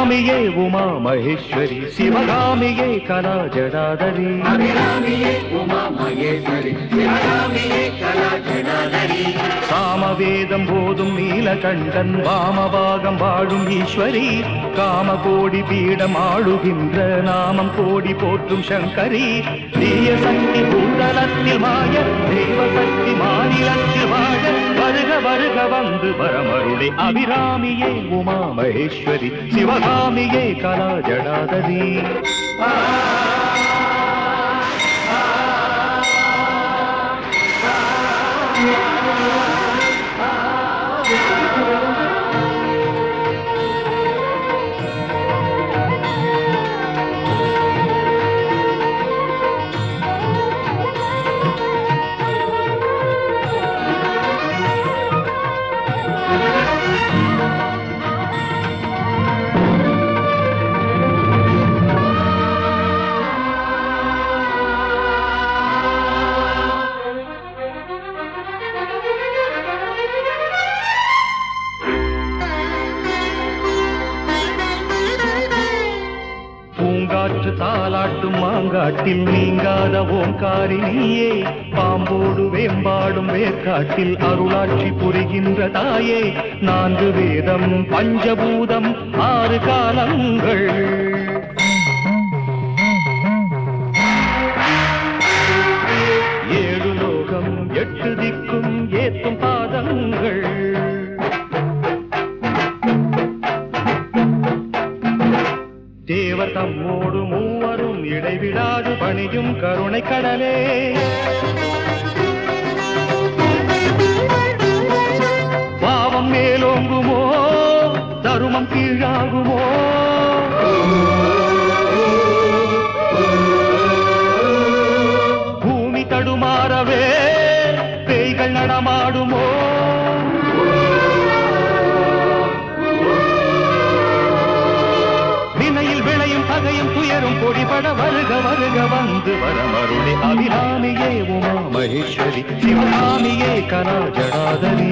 அபிராமியே உமா மகேஸ்வரி சிவகாமியே கலா ஜடாதரி அபிராமியே உமா மகேஸ்வரி சிவகாமியே கலா ஜடாதரி சாமவேதம் போதும் நீலகண்டன் வாமபாகம் வாழும் ஈஸ்வரி காமகோடி பீடம் ஆளுகின்ற நாமம் கோடி போற்றும் சங்கரி தீய சக்தி பூதலத்தில் மாய தெய்வ சக்தி மாநிலத்தில் வாழ வருக வருக வந்து வரமருளே அபிராமியே உமா மகேஸ்வரி சிவகாமியே கலா ஜடாதரி தாலாட்டும் மாங்காட்டில் நீங்காத ஓங்காரினியே பாம்போடு வேம்பாடும் வேர்க்காட்டில் அருளாட்சி புரிகின்ற தாயே 4 வேதம் பஞ்சபூதம் 6 காலங்கள் 7 லோகம் 8 திக்கும் ஏத்தும் பாதங்கள் தேவர் தம்மோடு மூவரும் இடைவிடாது பணியும் கருணை கடலே பாவம் மேலோங்குமோ தருமம் கீழாகுமோ பூமி தடுமாறவே பேய்கள் நடமாடுமோ பகையும் துயரும் பொடிபட வருக வருக வந்து வரமருளே அபிராமியே உமா மகேஸ்வரி சிவகாமியே கலா ஜடாதரி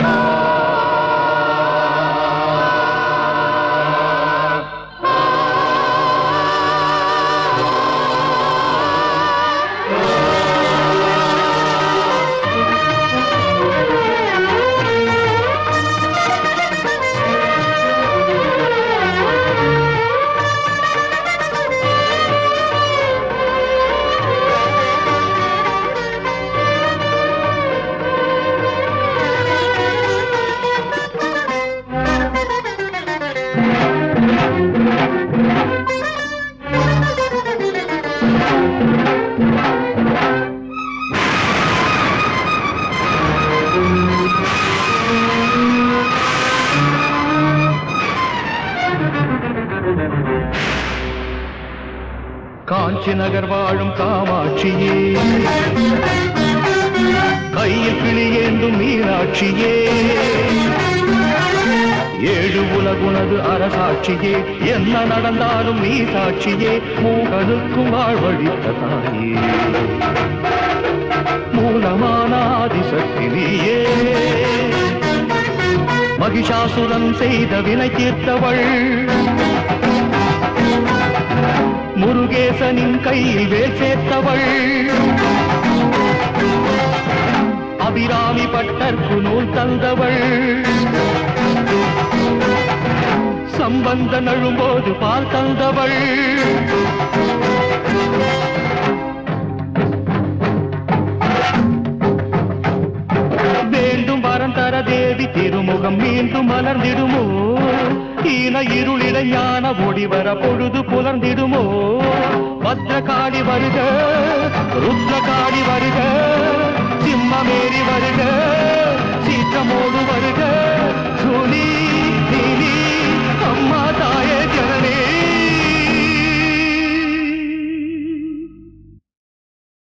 காஞ்சி நகர் வாழும் காமாட்சியே கையில் கிளியேந்தும் மீனாட்சியே 7 உலகுனது அரசாட்சியே என்ன நடந்தாலும் நீ சாட்சியே மூகனுக்கும் வாழ்வழித்த தாயே மூலமான ஆதிசக்தி நீயே மகிஷாசுரன் செய்த வினை தீர்த்தவள் முருகேசனின் கையில் வேல் சேர்த்தவள் அபிராமி பட்டர்க்கு நூல் தந்தவள் சம்பந்த நழும்போது பால் தந்தவள் வேண்டும் வரம் தர தேவி திருமுகம் மீண்டும் மலர்ந்திடுமோ ஈன இருளிட ஞான ஒடிவர பொழுது புலர்ந்திடுமோ பத்ரகாளி வருக ருத்ர